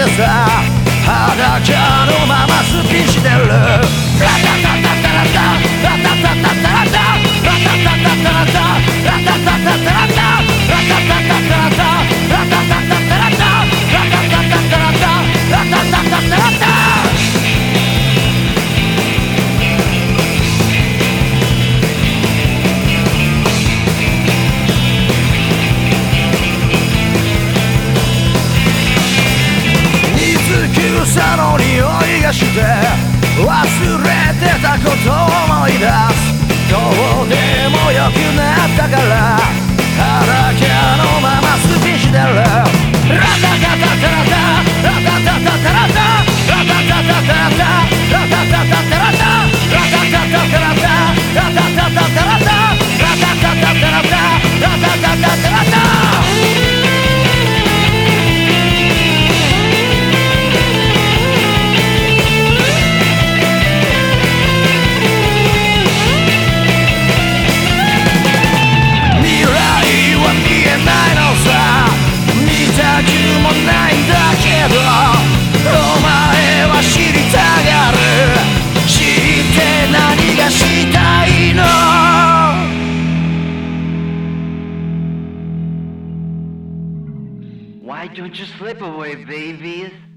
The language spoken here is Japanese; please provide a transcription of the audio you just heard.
さ裸のままスピンしてるラタタタタラタラタタタタラタラタタタタラタラタタタタラタラタタタタラタラタタタタラタラタタタタラタラタタタタラタタタラタ草の匂いがして忘れてたことを思い出すどうでもよくなったから裸のままスピンしてるラタタタタラタラタタタタラタラタタタタラタラタタタタラタラタタタタラタラタタタタラタラタタタタラタラタタタタラタ Why don't you slip away, babies?